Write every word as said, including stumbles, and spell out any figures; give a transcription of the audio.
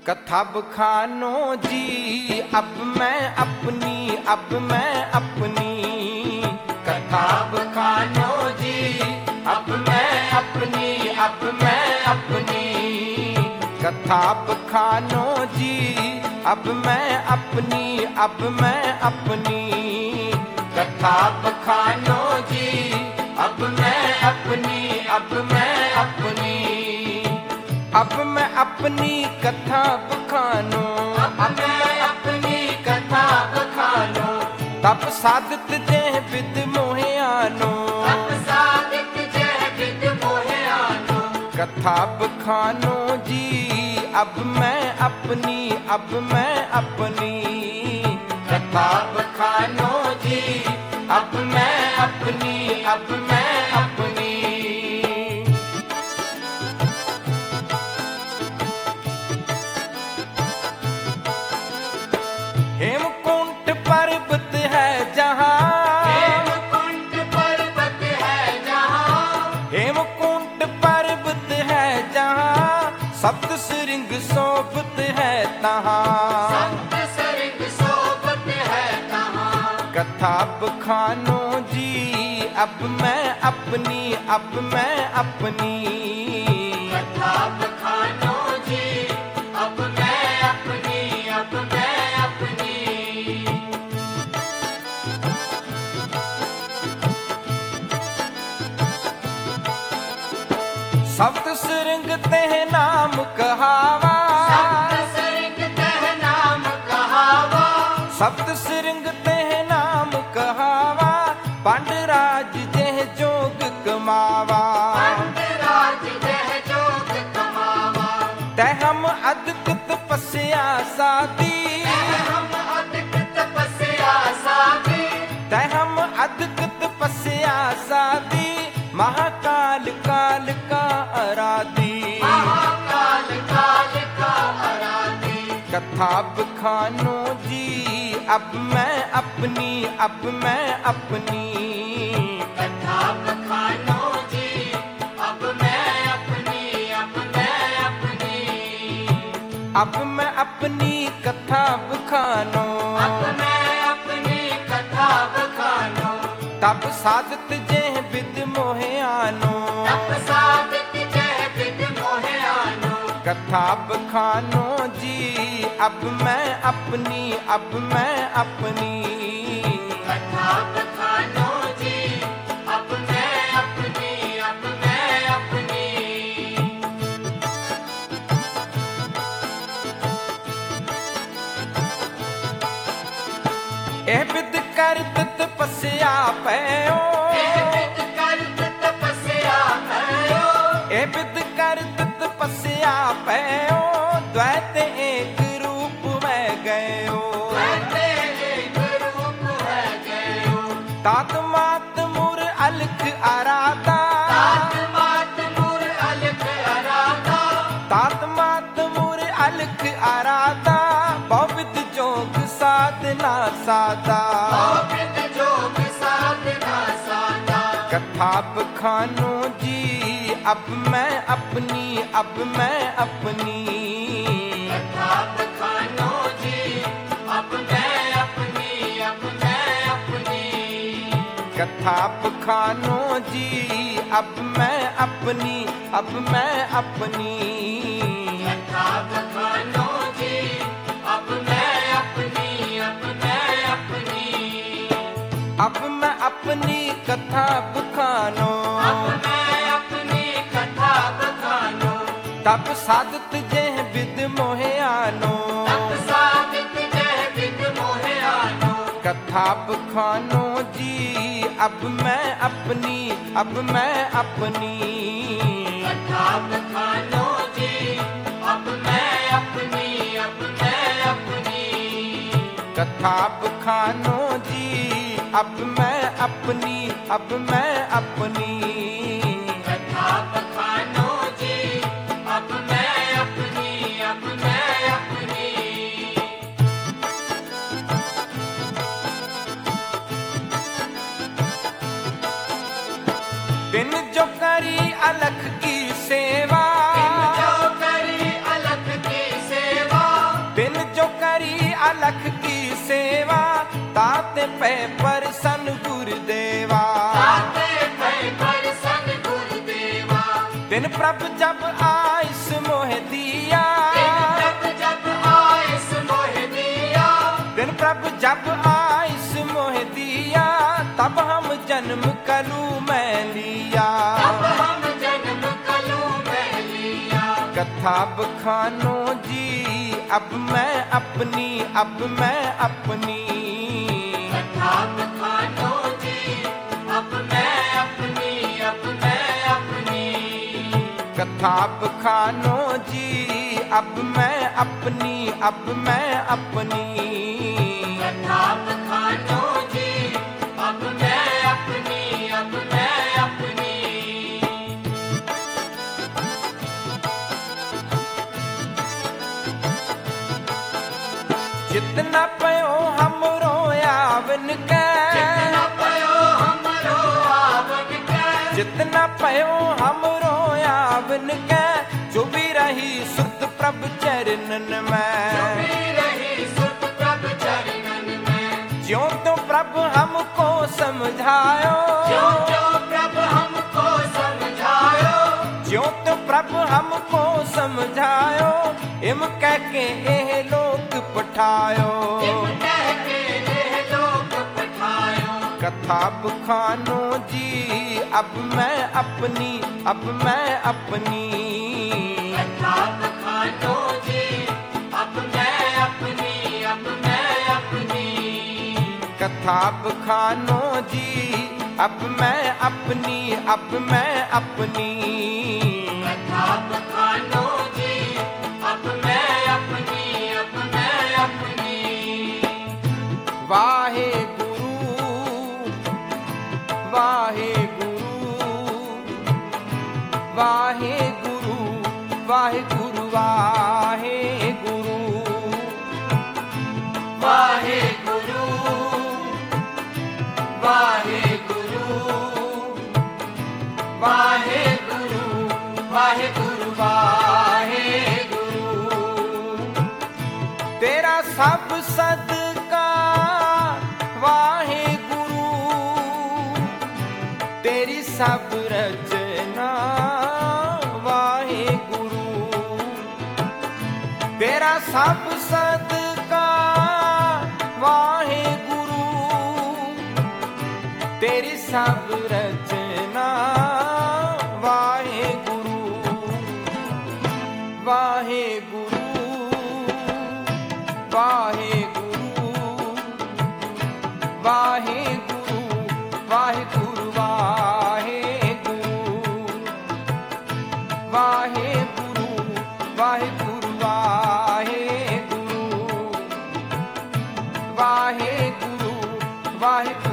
कथा बखानो जी अब मैं अपनी अब मैं अपनी कथा बखानो जी अब मैं अपनी अब मैं अपनी कथा बखानो जी अब मैं अपनी अब मैं अपनी कथा बखानो जी अब मैं अपनी अब मैं अपनी अब मैं अपनी कथा बखानो अब मैं अपनी कथा बखानो तब साधत जय विद मोहे आनो तब साधत जय विद मोहे आनो कथा बखानो जी अब मैं अपनी अब मैं अपनी कथा बखानो जी अब मैं अपनी अब मैं अपनी हेमकुंट पर्वत है जहाँ हेमकुंट पर्वत है जहाँ हेमकुंट पर्वत है जहाँ सप्त श्रृंग शोभत है तहाँ सप्त श्रृंग शोभत है तहाँ कथा बखानो जी अब मैं अपनी अब मैं अपनी कथा बखानो जी अब मैं अपनी अब मैं अपनी सप्त श्रृंग तेह नाम कहावा सप्त श्रृंग तेह नाम कहावा सप्त श्रृंग तेह नाम कहावा पांडराज जह जोग कमावा पांडराज जह जोग कमावा तह हम अधिक तपस्या साधी तह हम अधिक तपस्या साधी तह हम अधिक तपस्या साधी महाकाल काल का आराधी महाकाल काल का आराधी कथा बखानो जी अब मैं अपनी अब मैं अपनी कथा बखानो जी अब मैं अपनी अब मैं अपनी अब मैं अपनी कथा बखानो अब मैं अपनी कथा बखानो तब साधत जय विद मोहे आनो तब साधत जय विद मोहे आनो कथा बखानो जी अब मैं अपनी अब मैं अपनी कथा बखानो जी अब मैं अपनी अब मैं अपनी ए विद कर तपस्या पयो ए विद कर तपस्या पयो ए विद कर तपस्या पयो द्वैत एक रूप में गयो द्वैत एक रूप में गयो तात मात मुर अलख आराधा तात मात मुर अलख आराधा तात मात मुर अलख आराधा बहुविध जोग साधना साधा बहुविध जोग साधना साधा कथा बखानो जी अब मैं अपनी अब मैं अपनी कथा बखानो जी अब मैं अपनी अब मैं अपनी कथा बखानो जी अब मैं अपनी अब मैं अपनी कथा बखानो जी अब मैं अपनी अब मैं अपनी अब मैं अपनी कथा बखानो अब मैं अपनी कथा बखानो तब साधत जय विद मोहे आनो तब साधत जय विद मोहे आनो कथा बखानो जी अब मैं अपनी अब मैं अपनी कथा बखानो जी अब मैं अपनी अब मैं अपनी कथा बखानो जी अब मैं अपनी अब मैं अपनी कथा बखानो जी अब मैं अपनी अब मैं अपनी बिन जो करी अलख की सेवा बिन जो करी अलख की सेवा लख की सेवा ताते पे परसन गुरुदेवा दिन प्रभ जब आइस मोह दिया दिन प्रभ जब आइस मोह दिया तब हम जन्म कलू में लिया कथा बखानो जी अब मैं अपनी अब मैं अपनी कथा बखानो जी अब मैं अपनी अब मैं अपनी कथा बखानो जी अब मैं अपनी अब मैं अपनी कथा बखानो जी अब मैं अपनी अब मैं अपनी जितना पयो हम रोयावन के जितना पयो हम रोयावन के जितना पयो हम रोयावन के जो भी रही सुत प्रभ चरणन में ज्यों तो प्रभ हमको समझायो ज्यों तो प्रभ हमको समझायो ज्यों तो प्रभ हमको समझायो इम कह के एह लोक पठायो इम कह के एह लोक पठायो कथा बखानो जी अब मैं अपनी अब मैं अपनी कथा बखानो जी अब मैं अपनी अब मैं अपनी कथा बखानो जी अब मैं अपनी अब मैं अपनी कथा बखानो जी अब मैं अपनी अब मैं अपनी वाहे गुरु वाहे गुरु वाहे गुरु वाहे गुरु वाहे गुरु वाहे गुरु वाहे गुरु वाहे गुरु वाहे गुरु वाहे गुरु तेरा सब सदका वाहे गुरु तेरी सब रचना वाहे गुरु तेरा सब सदका वाहे गुरु तेरी सब रचना वाहे गुरु वाहे गुरु वाहे गुरु वाहे गुरु वाहे गुरु वाहे गुरु वाहे गुरु वाहे गुरु वाहे गुरु वाहे गुरु वाहे